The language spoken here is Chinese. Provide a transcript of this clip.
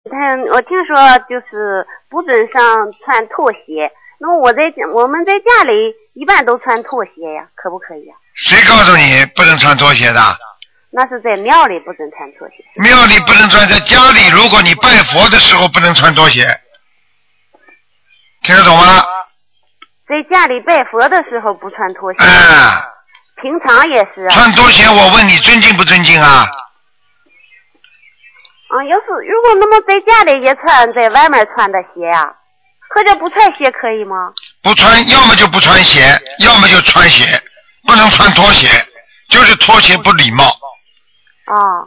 我听说就是不准上穿拖鞋，那我们在家里一般都穿拖鞋呀，可不可以呀？ 谁告诉你不能穿拖鞋的？ 那是在庙里不准穿拖鞋。 庙里不能穿，在家里如果你拜佛的时候不能穿拖鞋，听得懂吗？ 在家里拜佛的时候不穿拖鞋。平常也是啊。 穿拖鞋，我问你尊敬不尊敬啊？ 如果那么在家里也穿在外面穿的鞋啊，或者不穿鞋可以吗？ 不穿，要么就不穿鞋，要么就穿鞋，不能穿拖鞋，就是拖鞋不礼貌。